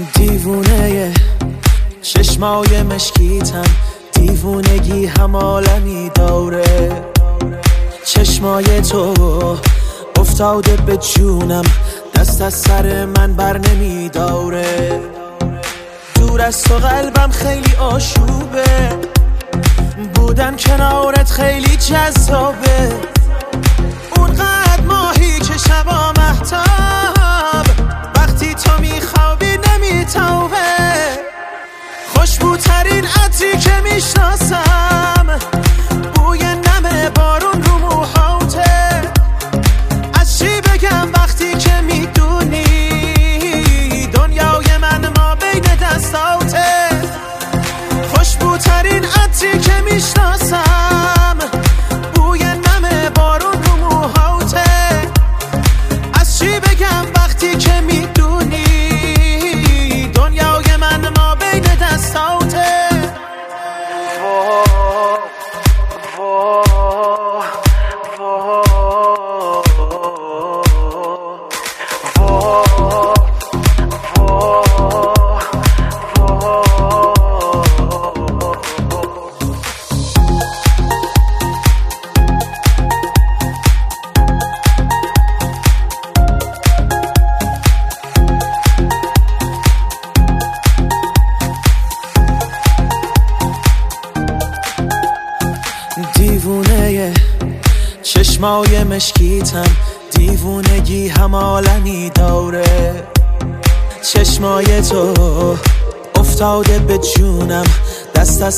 دیوونه چشمای مشکیتم، دیوونگی هم عالمی داره. چشمای تو افتاده به جونم، دست از سر من بر نمی داره. دور از تو قلبم خیلی آشوبه، بودن کنارت خیلی جذابه. اونقدر ماهی که شبا مهتاب، وقتی تو میخوابی نمیتابه. خوشبوترین عطری که میشناسم، بوی نم بارون رو موهاته. از چی بگم وقتی که میدونی دنیای من ما بین دستاته. خوشبوترین عطری که میشناسم، بوی نم بارون رو موهاته. از چی بگم وقتی که میدونی دنیای من ما بین دستاته. دیوونه چشمای مشکیتم، دیوونگی هم عالمی داره. چشمای تو افتاده به جونم، دست از